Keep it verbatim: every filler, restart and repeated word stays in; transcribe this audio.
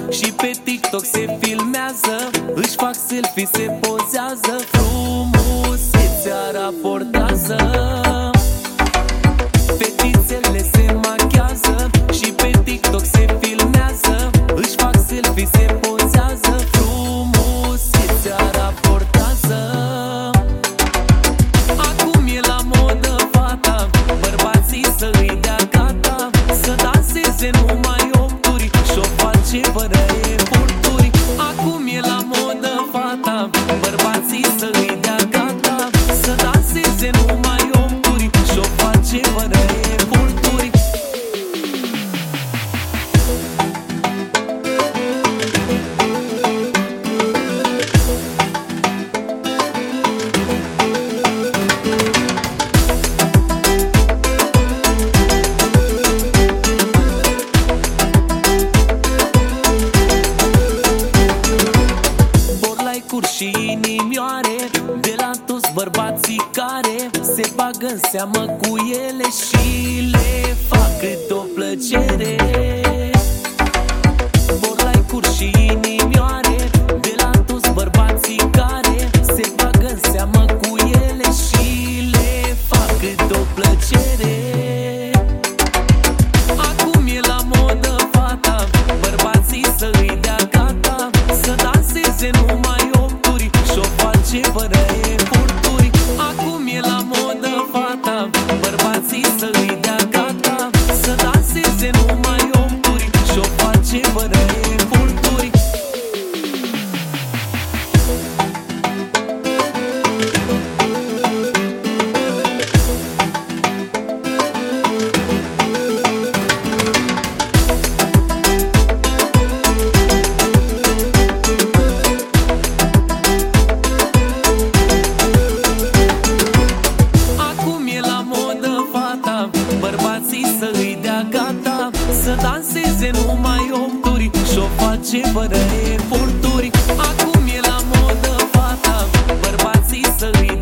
și pe TikTok se filmează, își fac selfie, se pozează, frumusețea raportează. Fetițele se machează și pe TikTok se filmează, își fac selfie, se pozează, frumusețea raportează. Acum e la modă fata, bărbații să îi dea gata, să danseze numai opturi și-o face fără eforturi. Acum e la modă fata, bărbații să îi dea gata, să danseze numai opturi și-o face fără eforturi. Și inimioare de la toți bărbații care se bagă în seamă cu ele și le fac cât o plăcere. Vor like-uri și inimioare de la toți bărbații care se bagă în seamă cu ele și le fac cât o plăcere. Acum e la modă fata, bărbații să îi dea gata, să danseze numai opturi și-o face fără eforturi. Acum e la modă fata, bărbații să îi dea gata, să danseze numai opturi și-o face fără eforturi. Bărbații să îi dea gata, să danseze numai opturi și-o face fără eforturi. Acum e la modă fata, bărbații să îi